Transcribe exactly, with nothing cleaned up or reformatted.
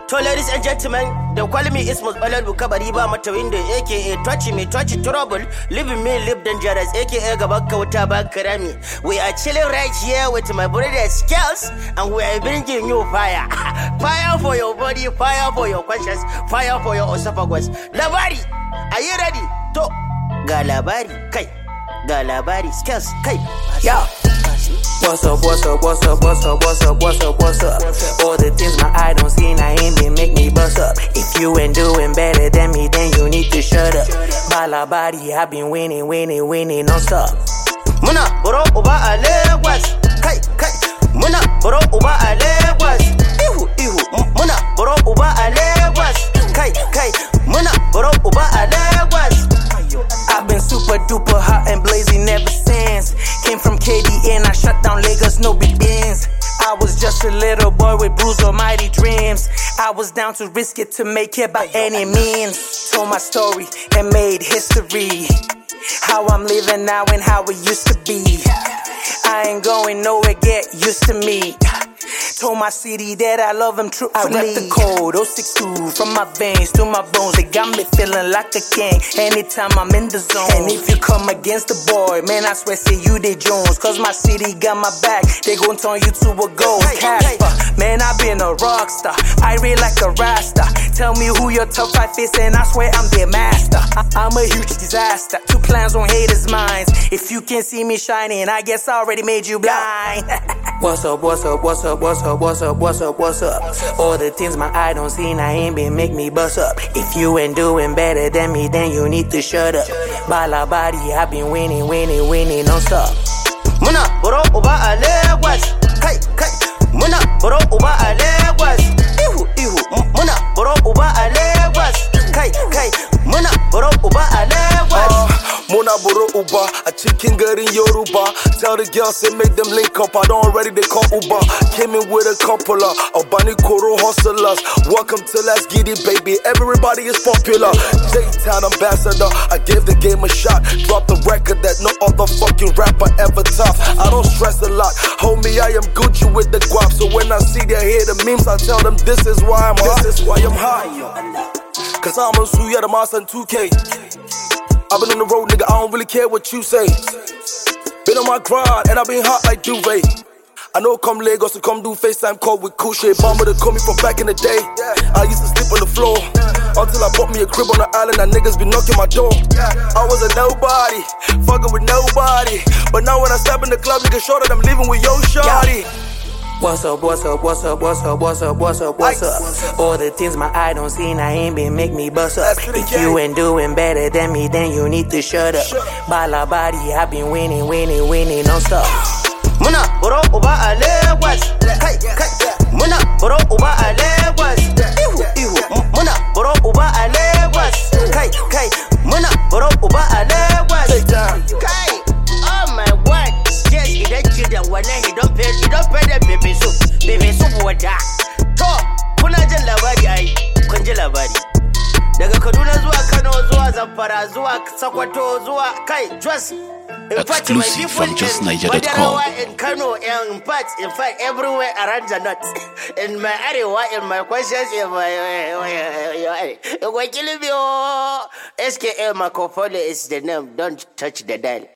So ladies and gentlemen, they call me Ismus Balalu Kabariba Matawinde, aka Touchy Me, Touchy Trouble, Living Me, Live Dangerous, aka Gabaka Utaba Karami. We are chilling right here with my brother Skills, and we are bringing you fire. Fire for your body, fire for your conscience, fire for your esophagus. Labari, are you ready? To Galabari, Kai, Galabari, Skills, Kai. Yeah. What's up, what's up, what's up, what's up, what's up, what's up, what's up? All the things my eye don't see, now ain't been make me bust up. If you ain't doing better than me, then you need to shut up. Balabadi, I've been winning, winning, winning non-stop. Muna, bro, uba Lagos. Kai, kai. Muna, bro, uba Lagos. Ihu, ihu. Muna, bro, uba Lagos. Kai, kai. Muna, bro, uba Lagos. I've been super duper hot and blazing ever since. Came from K D N, I shut down Lagos, no big beans. I was just a little boy with bruised almighty dreams. I was down to risk it to make it by any means. Told my story and made history. How I'm living now and how it used to be. I ain't going nowhere, get used to me. Told my city that I love them truthfully. I rep the code, oh six two, from my veins to my bones. They got me feeling like a king anytime I'm in the zone. And if you come against the boy, man, I swear, say you they Jones. Cause my city got my back, they gon' turn you to a ghost. Casper, man, I been a rock star, I read like a rasta. Tell me who your top five is and I swear I'm their master. I I'm a huge disaster, two plans on haters' minds. If you can see me shining, I guess I already made you blind. What's up, what's up, what's up, what's up, what's up, what's up, what's up? All the things my eye don't see, now ain't been make me bust up. If you ain't doing better than me, then you need to shut up. Balabadi, I've been winning, winning, winning non-stop. Muna, bro, uba Lagos. Kai, kai. Muna, bro, uba Lagos. Ihu, ihu. Muna, bro, uba Lagos. Kai, kai. Muna, bro, uba Lagos. Muna boro uba, a chicken girl in Yoruba. Tell the girls say make them link up. I don't already they call Uba. Came in with a couple of Albani Koro hustlers. Welcome to Let's Get It, baby. Everybody is popular. J-Town ambassador. I gave the game a shot. Dropped the record that no other fucking rapper ever topped. I don't stress a lot. Homie, I am Gucci with the guap. So when I see they hear the memes, I tell them this is why I'm hot. This is why I'm hot. Cause I'm on Suya the Master and two K. I've been on the road, nigga, I don't really care what you say. Been on my grind, and I've been hot like Duvet. I know come Lagos to come do FaceTime call with cool shit. Bomber to call me from back in the day. I used to sleep on the floor until I bought me a crib on the island and niggas be knocking my door. I was a nobody, fucking with nobody. But now when I step in the club, nigga, show that I'm living with yo shawty. What's up, what's up, what's up, what's up, what's up, what's up, what's up? All the things my eye don't see, now ain't been make me bust up. If you ain't doing better than me, then you need to shut up. Balabadi, I've been winning, winning, winning non-stop. Muna, bro, uba Lagos. Kai, kai. Muna, bro, uba Lagos. Ihu, ihu. Muna, bro, uba Lagos. Kai, kai. Muna, bro, uba Lagos. Kai. Oh my word. Yes, he don't kill them. He don't pay. He don't pay them baby soup. Baby soup water. To, kuna jin labari ai. Kun ji labari. Daga Kaduna zuwa Kano zuwa Zamfara zuwa Sokoto zuwa Kai, just in fact, my people in Badarawa, in Kano, and in fact, in fact, everywhere around the north, in my area, in my questions, in my, you're killing me. S K L Marco Polo is the name. Don't touch the dial.